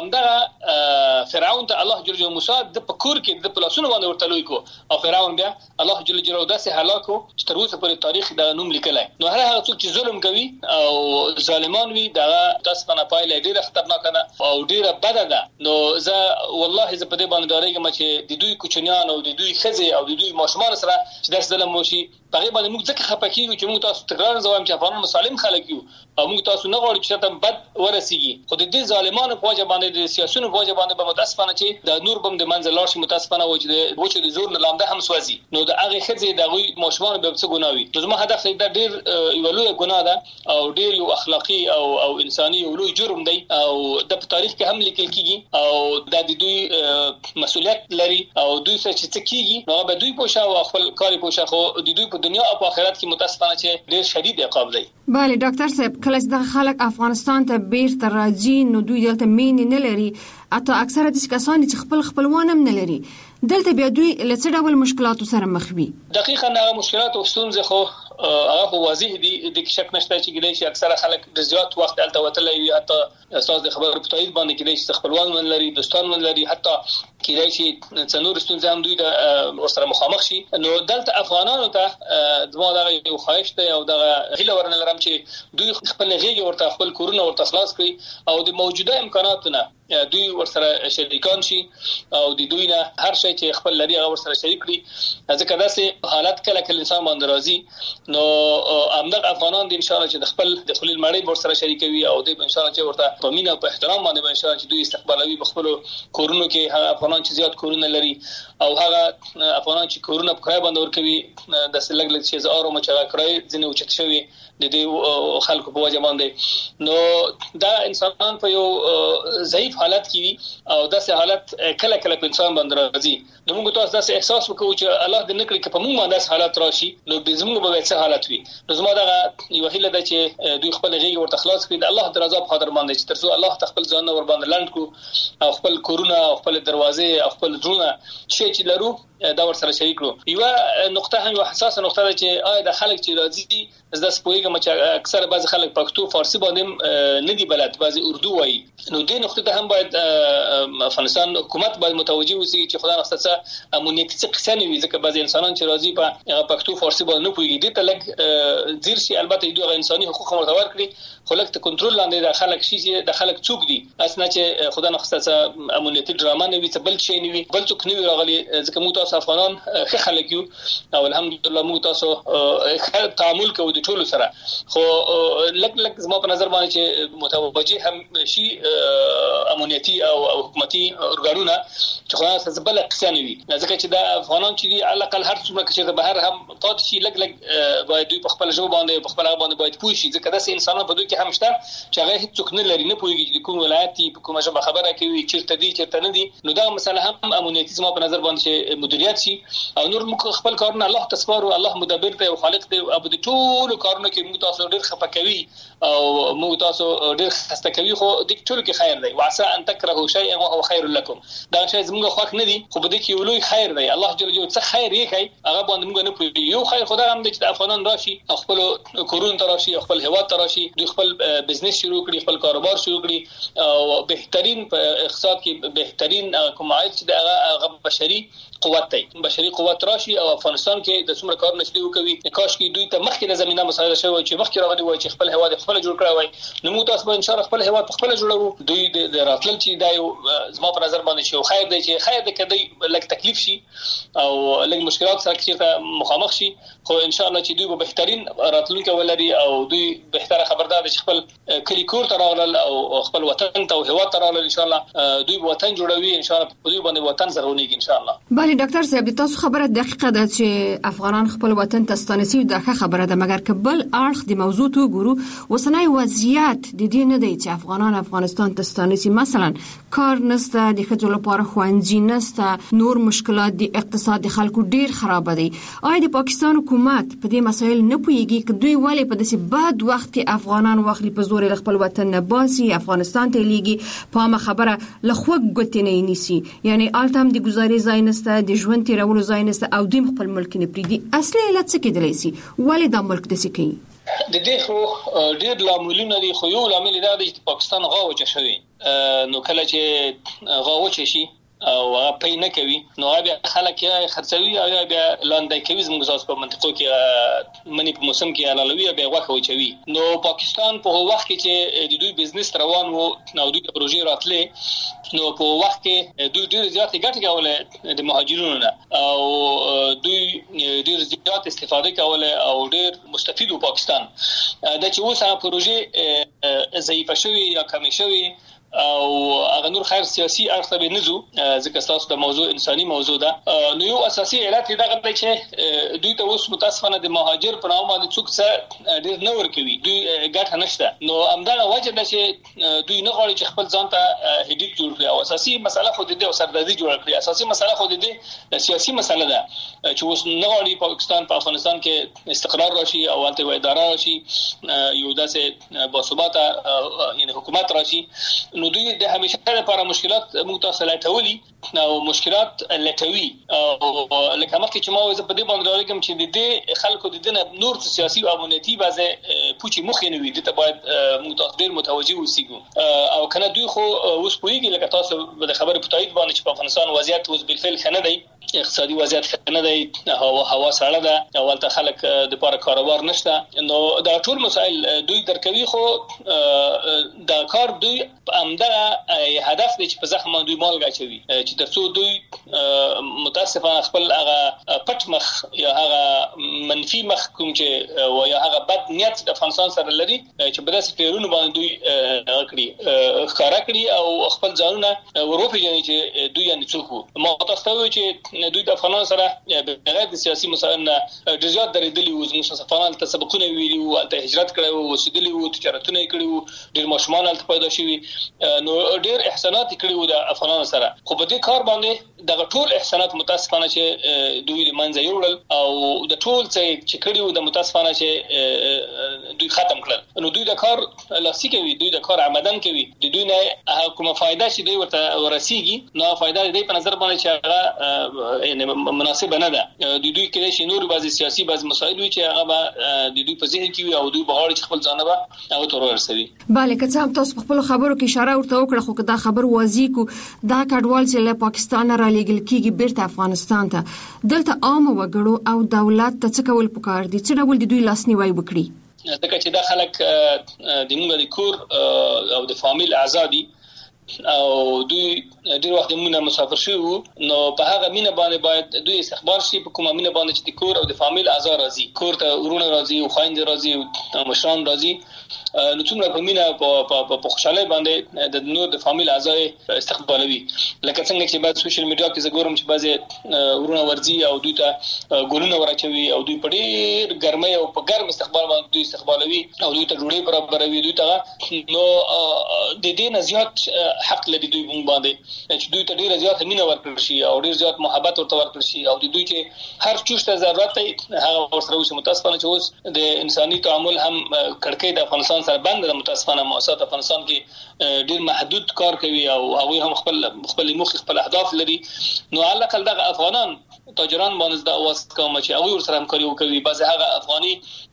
همدغه فرعون ته الله جل جلاله موسی د پکور کې د پلاسونو باندې ورته لوی کو او فرعون بیا الله جل جلاله داسې هلاکو چې تر اوسه پورې تاریخ دا نوم لیکلای نو هر هغه څوک چې ظلم کوي او ظالمان وي دا تاسو نه پایله ډیره خطرناک ده او ډیره بده ده نو زه والله زه په دې باندې ډارېږم چې د دوی کوچنیان او د دوی خزه او د دوی ماشومان سره چې داس ظلم وشي په هغه باندې موږ ځکه خپه کیږو چې موږ تاسو تکرار زوام چې افغانان مسالم خلک یو او موږ تاسو نه غواړو چې تاسو بد ورسیږي خو د دې ظالمانو په وجه باندې د سیاسيونو په وجه باندې به متاسفانه چې د نور بم د منځ لاړ شي متاسفانه و چې د وچو د زور نه لامده هم سوځي نو د هغه خزه د غوي ماشومان به څه ګناوي نو زما هدف دا ډیر یو لوی ګناه ده او ډیر یو اخلاقی او او انساني یو لوی جرم دی او د تاریخ کې هم لیکل کیږي او د دوی مسؤلیت لري او دوی څه چې کیږي نو به دوی پوښا او خپل کاری پوښا خو د دوی په دنیا او په آخرت کې متاسفانه چې ډیر شدید عقاب دی. بله ډاکټر صاحب کله چې د خلک افغانستان ته بیرته راځي نو دوی دلته مين نه لري اته اکثره د کسان چې خپل خپلوان هم نه لري دلته بیا دوی لڅ ډول مشکلاتو سره مخ وي. دقیقاً هغه مشکلات او ستونزې خو هغه واضح دي د شک نشته چې ګلې چې اکثره خلک د زیات وخت الته وتلې وي حتی اساس د خبرو په تایید باندې کې چې خپلوان من لري دوستان من لري حتی کېدای شي څنور ستونزې هم دوی د ورسره مخامخ شي نو دلته افغانانو ته دغه دغه یو خواهش دی او دغه هیله ورنه لرم چې دوی خپل غیږ ورته خپل کورونه ورته خلاص کړي او د موجوده امکاناتونه دوی ورسره شریکان شي او د دوی نه هر شي چې خپل لري هغه ورسره شریک کړي ځکه داسې حالت کله کله انسان باندې راځي نو امدغه افغانان د ان شاء الله چې د خپل د خلیل مړی ورسره شریکوي او د ان شاء الله چې ورته په مینه او په احترام باندې ان شاء الله چې دوی استقبالوي بخپل کورونو کې هغه افغانان چې زیات کورونه لري او هغه افغانان چې کورونه په کرای باندې ورکوي د سلګ لږ چې زارو مچغه کرای ځنه اوچت شوی د دې خلکو په وجه باندې نو دا انسانان په یو ضعیف حالت کې وي او داسې حالت کله کله په انسان باندې راځي نو موږ تاسو داسې احساس وکړو چې الله دې نکړي چې په موږ باندې داسې حالت راشي نو د زموږ به څه حالت وي نو زما دا یو هیله ده چې دوی خپل غیږ ورته خلاص کړي د الله د رضا په خاطر باندې چې ترڅو الله خپل ځان ور باندې لاند کو او خپل کورونه او خپل دروازې او خپل درونه چې چې لرو دا ور سره شریک کړو. یو نقطه هم یو حساسه نقطه ده چې آیا د خلک چې راځي زده سپوږیږي چې اکثر بعض خلک پښتو فارسی باندې نه دی بلد، بعض اردو وایي. نو دې نقطه ته هم باید افغانستان حکومت باید متوجه وي چې خدای نخسته امنیتي څه نه وي، ځکه بعض انسانان چې راځي په پښتو فارسی باندې نه پوهیږي. دې ته لږ زیر شي، البته دوی انساني حقوق مرتبه کړی، خو لږ کنټرول لاندې د خلک شي چې د خلک څوک دي، اسنه چې خدای نخسته امنیتي ډرامه نه وي، څه بل شي نه وي، بل څوک نه وي راغلي. ځکه موږ تاسو افغانان ښه خلک یو او الحمدلله موږ تاسو ښه تعامل کوو د ټولو سره. خو لږ لږ زما په نظر باندې چې متوجه هم شي امنیتي او حکومتي ارګانونه چې خدای نخسته بل قصه نه وي، ځکه چې د افغانان چې دی علل هر څومره چې بهر هم پات شي لګ لګ باید دوی په خپل ژبه باندې په خپل باندې باید پوه شي، ځکه داسې انسانان په دوی کې هم شته چې هغه هیڅ نه لري، نه پوهیږي چې کوم ولایت دی، په کومه ژبه خبره کوي، چیرته دی چیرته نه دی. نو دا مسله هم امنیتي زما په نظر باندې چې مدیریت شي او نور موږ خپل کارونه الله تسپارو، الله مدبر دی او خالق دی او د ټولو کارونو کې موږ تاسو ډیر خپه کوي او موږ تاسو ډیر خسته کوي، خو د ټولو کې خیر دی. وعسى ان تكرهوا شيئا وهو خير لكم. دا شی زموږ خوښ نه دی، خو په دې کې یو لوی خیر دی. الله جل جلاله څه خیر یې کوي هغه باندې موږ نه پوهیږو. یو خیر خدای هم د افغانان راشي خپل کورون تراشي، خپل هیواد تراشي، دوی خپل بزنس شروع کړي، خپل کاروبار شروع کړي او بهترین په اقتصاد کې بهترین کوم عاید چې د بشري قوت دی، بشري قوت راشي او افغانستان کې د څومره کار نشي وکوي. کاش کې دوی ته مخکې د زمينه مساعده شوی چې مخکې راغلي وای چې خپل هیواد خپل جوړ کړی وای. نو موږ تاسو به ان شاء الله خپل هیواد خپل جوړو. دوی د راتلل چې دا یو زما په نظر باندې شو خیر دی چې خیر دی کدی لک تکلیف شي او لک مشکلات سره چې مخامخ شي، خو ان شاء الله چې دوی به بهترین راتلونکي ولري او دوی بهتره خبردار دي چې خپل کلی کور ته راغلل او خپل وطن ته او هیواد ته راغلل. ان شاء الله دوی وطن جوړوي، ان شاء الله دوی باندې وطن زرغونیږي ان شاء الله. بله ډاکټر صاحب تاسو خبره دقیقه ده چې افغانان خپل وطن ته ستانسي د ښه خبره ده، مګر کبل اړخ د موضوع ته ګورو وسنۍ وضعیت د دې نه دی چې افغانان افغانستان ته ستانسي. مثلا کار نشته، د ښځو لپاره ښوونځي نشته، نور مشکلات د اقتصاد د خلکو ډیر خراب دي. آیا د پاکستان حکومت په دې مسایل نه پوهیږي چې دوی ولې په داسې بد وخت کې افغانان واخلي په زور خپل وطن نه باسي، افغانستان ته لیږي، په ما خبره لخوا ګوتې نه نیسي؟ یعنی التم د گزارې ځای نشته، د ژوند تیرولو ځای نشته او دوی خپل ملک نه پریدي. اصلي علت څه کېدلی شي؟ ولې دا ملک داسې کوي؟ د دې خو ډېر لاملونه دي، خو یو لامل دا دی چې پاکستان غاوچه شوی. نو کله چې غاوچه شي او هغه پې نه کوي نو بیا خلک یې خرڅوي او بیا لاندې کوي. زموږ تاسو په منطقو کې منی په موسم کې علالوي بیا غوښه وچوي. نو پاکستان په وخت کې چې د دوی بزنس روان وو نو دوی پروژې راتلې، نو په وخت کې دوی ډېر زیات ګټه کوله د مهاجرونو نه او دوی ډېر زیات استفاده کوله او ډېر مستفید وو پاکستان. دا چې اوس هغه پروژې ضعیفه شوی یا کمی شوی او هغه نور خیر سیاسي اړخ ته نه ځو، ځکه تاسو د موضوع انساني موضوع ده. نو یو اساسي علت دا غوډه چې دوی ته اوس متاسفانه د مهاجر په نامه باندې څوک څه ډیر نه ورکوي، دوی ګټه نشته. نو همدغه وجه ده چې دوی نه غواړي چې خپل ځان ته هډیک جوړ کړي او اساسي مسله خو د دې او سردردي جوړ کړي. اساسي مسله خو د دې سیاسي مسله ده چې اوس نه غواړي پاکستان په افغانستان کې استقرار راشي او البته اداره راشي، یو داسې باثباته یعنی حکومت راشي. نو دوی د همیشه لپاره مشکلات موږ تاسو لټولي او مشکلات لټوي او لکه مخکې چې ما وایي په دې باندې راغلم چې د دې خلکو د دې نور سیاسي او امنیتي بازه پوچی مخې نه وي، د ته باید موږ تاسو ډیر متوجي اوسئ او کنه دوی خو اوس پوېږي لکه تاسو د خبرې په تایید باندې چې په افغانستان وضعیت اوس بالفعل ښه نه دی، اقتصادي وضعیت ښه نه دی، هوا هوا سړه ده او ولته خلک د لپاره کاروبار نشته. نو دا ټول مسائل دوی درکوي، خو دا کار دوی همدغه هدف دی چې په ځخم دوی مال غاچوي چې ترڅو دوی متاسفانه خپل هغه پټ مخ یا هغه منفي مخ کوم چې و یا هغه بد نیت د افغانستان سره لري چې په داسې پیرونو باندې دوی کړی ښکارا کړی او خپل ځانونه وروپیژني چې دوی یې څوک وو. ما تاسو ته چې دوی د افغانانو سره بغیر د سیاسي مسایل نه ډېر زیات درېدلي وو. زموږ افغانان ته سبقونه ویلي وو، هلته هجرت کړی وو، اوسېدلي وو، تجارتونه یې کړي وو، ډېر ماشومان هلته پیدا شوي، نو ډېر احسانات کړي وو د افغانانو سره. خو په دې کار باندې دغه ټول احسانات متاسفانه چې دوی د منځ یوړل او د ټول څه چې کړیو د متاسفانه چې دوی ختم کړل نو دوی د کار لاسي کوي دوی د کار عمدن کوي د دوی نه کومه فائدہ چې دوی ورته ورسیږي نو فائدہ دې په نظر باندې چې هغه یعنی مناسب نه ده د دوی کې چې نور بعضي سیاسي بعضي مسایل وي چې هغه د دوی په ذهن کې وي او دوی بغاړي چې خپل ځان به او تور ورسوي bale که څه هم تاسو خپل خبرو کې اشاره ورته وکړه خو دا خبر واضح کو دا کډوال چې له پاکستان را لېږل کیږي بیرته افغانستان ته دلته عام وګړو او دولت ته څه کول پکار دي چې ډول دوی لاسنیوي وکړي ځکه چې دا خلک د موږ د کور او د فامیل آزادي او دوی ډیر وخت موږ مسافر شو نو په هغه مینه باندې باید دوی استخبار شي په کومه مینه باندې چې د کور او د فامیل آزاد راځي کور ته ورونه راځي او خويند راځي او مشران راځي نو څومره په مینه په په خوشاله باندې د نور د فامیل اعضاء استقبالوي لکه څنګه چې بعد سوشل میډیا کې زګورم چې بعضي ورونه ورځي او دوی ته ګولونه ورچوي او دوی په ډیر ګرمۍ او په ګرم استقبال باندې دوی استقبالوي او دوی ته ډوډۍ برابروي دوی ته نو د دې نه زیات حق لري دوی باندې چې دوی ته ډیر زیات مینه ورکړي شي او ډیر زیات محبت ورته ورکړي شي او دوی چې هر چوشته ضرورت هغه ورسره وشي متاسفانه چې اوس د انساني تعامل هم کړکۍ د افغانستان سره بند د متاسفانه مؤسسات افغانستان کې ډیر محدود کار کوي او هغه هم خپل خپل مخ خپل اهداف لري نو علاقه دغه افغانان تاجران باندې د اواز کوم چې هغه ور سره همکاري وکوي بعض هغه افغاني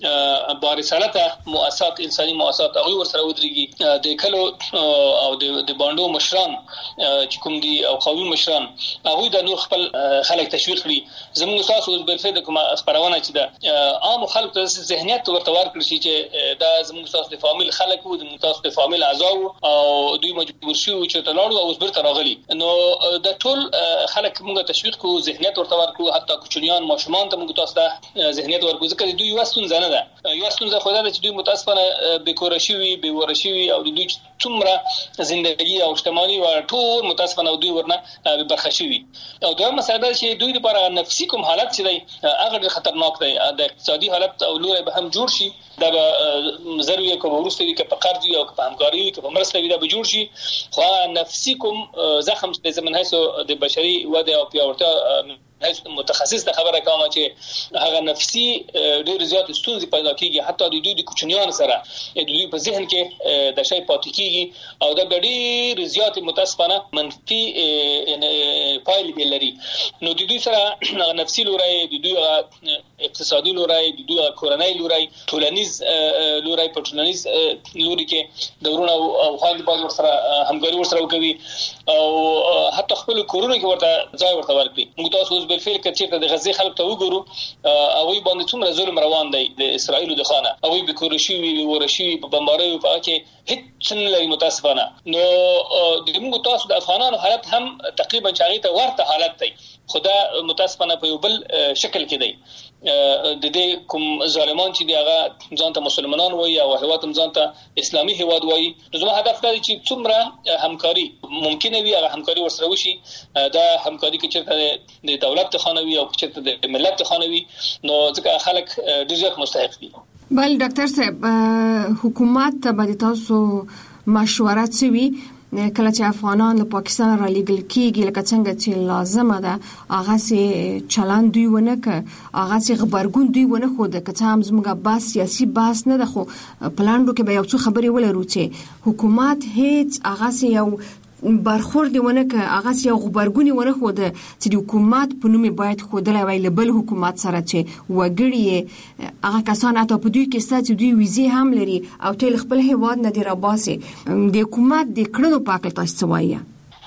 بارسالته مؤسسات انساني مؤسسات هغه ور سره ودرېږي د کلو او د باندو مشران چې کوم دي او قومي مشران هغه د نور خپل خلک تشویق کړي زموږ تاسو بل څه د کوم خبرونه چې د عام خلک ته ذهنیت ورته ورکړي چې دا زموږ تاسو د فامیل خلک وو د تاسو د فامیل اعضاء او دوی مجبور شو چې تلاړو او زبر راغلي نو د ټول خلک موږ تشویق کوو ذهنیت ورته ورکو حتی کوچنیان ماشومان ته موږ تاسو ته ذهنیت ورکو ځکه دوی واسطون زنه ده یو ستونزه خو دا چې دوی متاسفانه بیکور شوي بي ورشوي او دوی څومره ژوندۍ او اجتماعي او ټول متاسفانه دوی ورنه برخه شوي او دا مسله چې دوی لپاره نفسي کوم حالت چې دی هغه خطرناک دی د اقتصادي حالت او لوري به هم جوړ شي دا به ضروري کوم ورسته کې په قرض او په همکاري کې په مرسته دا به جوړ شي خو نفسي کوم زخم د زمن هيڅ د بشري وده او پیاوړتیا متخصص د خبره کوم چې هغه نفسي ډېر زیات ستونزې پیدا کیږي حتی د دوی د کوچنیان سره د دوی په ذهن کې د شی پاتې کیږي او د ډېر زیات متاسفانه منفي پایلې به لري نو د دوی سره نفسي لوري د دوی اقتصادي لوري د دوی کورنۍ لوري ټولنیز لوري په ټولنیز لوري کې د ورونو او خويند باندې سره همکاري ورسره کوي او حتی خپل کورونه کې ورته ځای ورته ورکړي موږ تاسو بل فعل کچې د غزي خلک ته وګورو او وي باندې څومره ظلم روان دی د اسرایل د خانه او وي بکورشي وي ورشي په بمبارۍ په کې هیڅ نه لري متاسفانه نو د موږ تاسو د افغانانو حالت هم تقریبا چاغي ته ورته حالت دی خدا متاسفانه په یو بل شکل کې دی د دې کوم ظالمان چې دی هغه ځان ته مسلمانان وایي او هیواد ځان ته اسلامي هیواد وایي زما هدف دا چې څومره همکاري ممکنه وي هغه همکاري ورسره وشي دا همکاري کې چې د دولت ته خانوي او چې د ملت ته خانوي نو ځکه خلک ډېر ځکه مستحق دي بل ډاکټر صاحب حکومت ته باندې تاسو مشوره کوي کله چې افغانان له پاکستان را لېږل کېږي لکه څنګه چې لازمه ده هغه سي چلان دوی ونه ک هغه سي خبرګون دوی ونه خو د که څه هم زموږ باس سیاسي باس نه ده خو پلاندو کې به یو څه خبرې ولرو چې حکومت هیڅ هغه سي یو برخورد ونه ک هغه سي یو خبرګون ونه خو د چې د حکومت په نوم باید خودلای وای لبل حکومت سره چې وګړي هغه کسان اته په دوی کې ستاسو دوی ویزه هم لري او ټول خپل هیواد نه دی راباسي د حکومت د کړنو پاکل تاسو وایي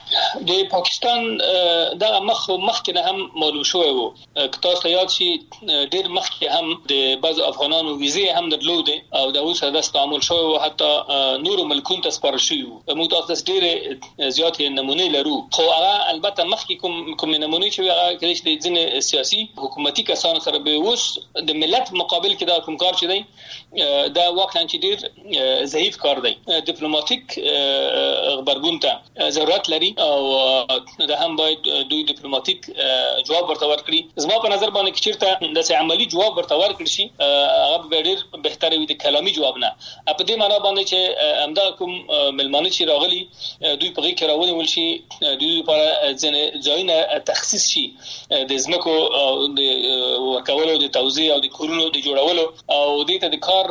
د پاکستان دا مخ مخکنه هم معلوم شوی وو تاسو ته یاد شي ډیر مخکې هم د بعض افغانانو ویزه هم درلوده او دا اوس د تعامل شوی او حتی نور ملکون ته سپارل شوی موږ تاسو ډیر زیات نمونه لرو خو هغه البته مخکې کوم کوم نمونه چې هغه کله چې د ځین سیاسي حکومتي کسانو سره به اوس د ملت مقابل کې دا کوم کار چي دی دا واقعا چې ډیر ضعیف کار دی ډیپلوماټیک خبرګون ته ضرورت لري او دا هم باید دوی ډیپلوماټیک جواب ورته ورکړي. زما په نظر باندې چیرته د عملی جواب ورته ورکړي شي هغه به ډیر بهتره وي د کلامي جواب نه. په دې معنی باندې چې همدا کوم ملمانه چې راغلي دوی په کې راوړي ول شي دوی لپاره ځنه ځایونه تخصیص شي د زمکو د ورکولو د توزیع او د کورونو د جوړولو او د دې د کار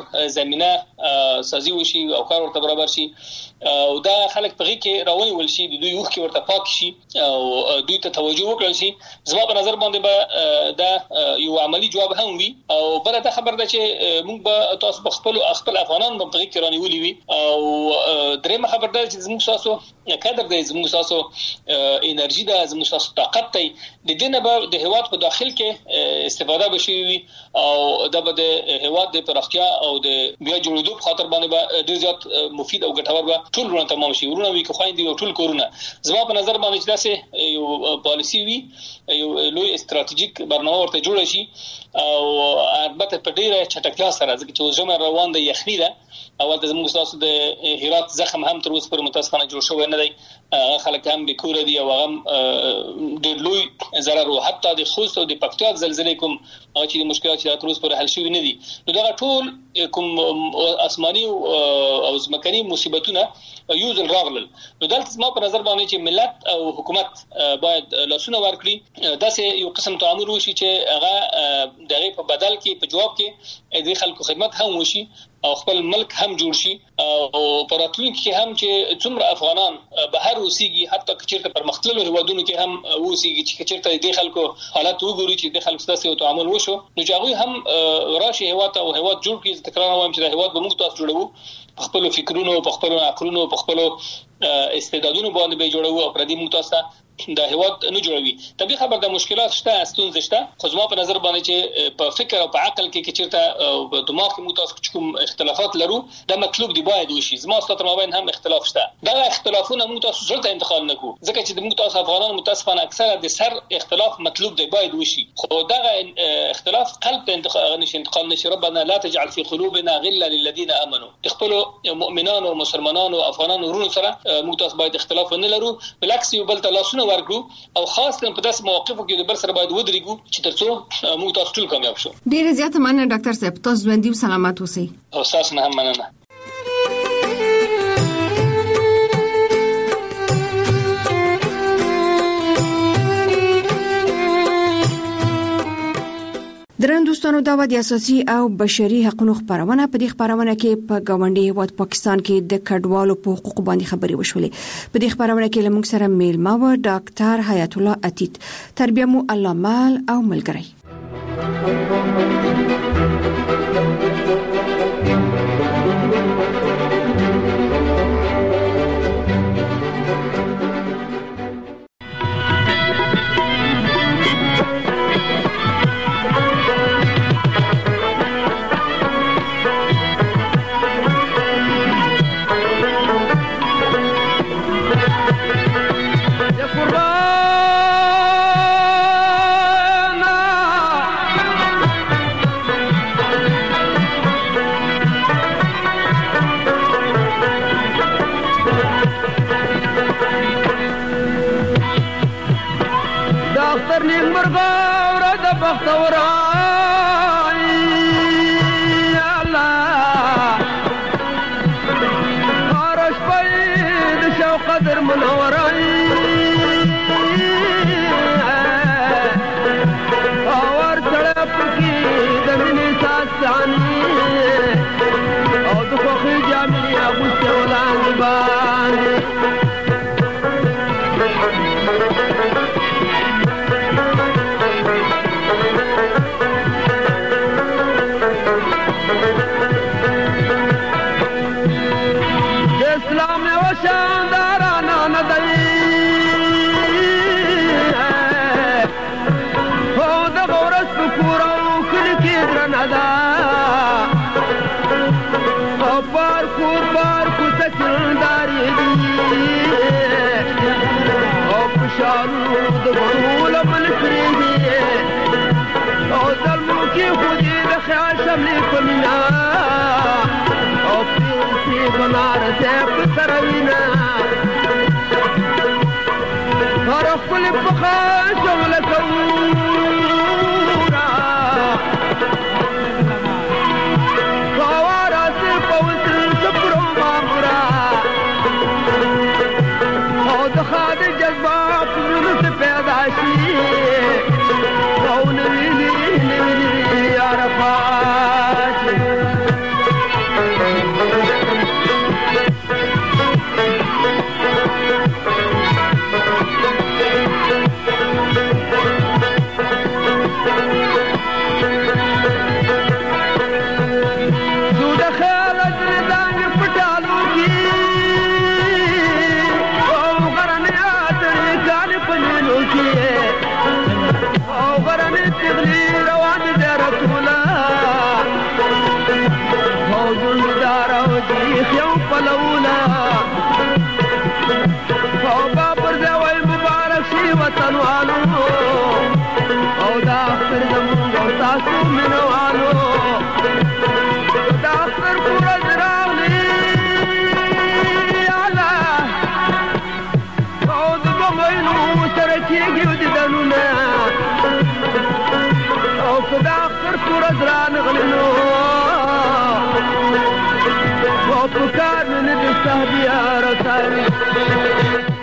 زمينه سازي وشي او کار ورته برابر شي او دا خلک په کې راوړي ول شي دوی یو کې ورته پاک شي او دوی ته توجه وکړي شي. زما په نظر باندې به دا یو عملی جواب هم وي او بل ته خبر ده چې موږ به تاسو په خپل خپل افغانان په کې رانیولي وي او درېمه خبر ده چې زموږ تاسو کډر دی زموږ تاسو انرژي ده زموږ تاسو طاقت دی د دې نه به د هیواد په داخل کې استفاده بشي وي او دا به د هیواد د پراختیا او د بیا جوړېدو په خاطر باندې به ډیر زیات مفید او ګټور به ټول ورته تمام شي ورونه وي که خويندې او ټول کورونه. زما په نظر باندې چې داسې یو پالیسی وي یو لوی استراتیژیک برنامه ورته جوړ شي او البته په ډیره چټکتیا سره ځکه چې زموږ روان د یخنی ده او د زموږ تاسو د هرات زخم هم تر اوسه پر متاسفانه جوړ شوی نه دی. خلک هم به کور دي او هم د لوی zarar او حتی د خوست او د پکتیا زلزلې کوم چې مشکلات چې تر اوسه پر حل شوی نه دي نو دا ټول کوم آسماني او ځمکني مصیبتونه یو ځل راغلل. نو دلته ما په نظر باندې چې ملت او حکومت باید لاسونه ورکړي داسې یو قسم تعامل وشي چې هغه دغه په بدل کې په جواب کې د خلکو خدمت هم وشي او خپل ملک هم جوړ شي او پراتلونکو کې هم چې څومره افغانان بهر اوسېږي حتی کچېرته پر مختلفو هیوادونو کې هم اوسېږي چې کچېرته د خلکو حالت وګوري چې د خلکو ستاسو تعامل وشو نو چې هغه هم راشي هیواد او هیواد جوړ کړي. تکرار وایم چې د هیواد به موږ تاسو جوړو په خپل فکرونو په خپل عقلونو په خپل استعدادونو باندې به جوړو او پردي موږ تاسو د هیواد نه جوړوي. طبي خبر د مشکلات شته ستونزې شته خو زما په نظر باندې چې په فکر او په عقل کې چیرته او په دماغ کې موږ تاسو کوم اختلافات لرو دا مطلوب دی باید وشي. زما ستاسو مابین هم اختلاف شته دا اختلافونه موږ تاسو سره انتقال نکو ځکه چې موږ تاسو افغانان متاسفانه اکثره د سر اختلاف مطلوب دی باید وشي خو دا اختلاف قلب ته انتقال نشي انتقال نشي. ربنا لا تجعل في قلوبنا غلا للذين امنوا خپل مؤمنان او مسلمانان او افغانان ورونو سره موږ تاسو باید اختلاف نه لرو بالعکس یو بل ته لاسونه ورکړو او خاص په داسې مواقفو کې د بل سره باید ودرېږو چې ترڅو موږ تاسو ټول کامیاب شو. ډیره زیاته مننه ډاکټر صاحب تاسو ژوندۍ او سلامت اوسئ. او تاسو نه هم مننه. درن دوستانو دا د اساسي او بشري حقوقو خبرونه په دې خبرونه کې په گاونډي هیواد پاکستان کې د کډوالو په حقوقو باندې خبري وشولې. په دې خبرونه کې لمونږ سره میلمه و ډاکټر حیات الله عتیق تربیه مو الله مال او ملګری. خپل پخا شغل کورا کوارا سے پوتر سپرو مامورا او دخاد جذبات زلو سے پیدا شی او نویلی نویلی عرفات او دا اختر زمونږ او تاسو مینوالو دا اختر پوره راغلی الله او د بمینو سره کېږي دیدنونه او که دا اختر پوره رانغلی نو او په کار مې نه د سهبیا رسوي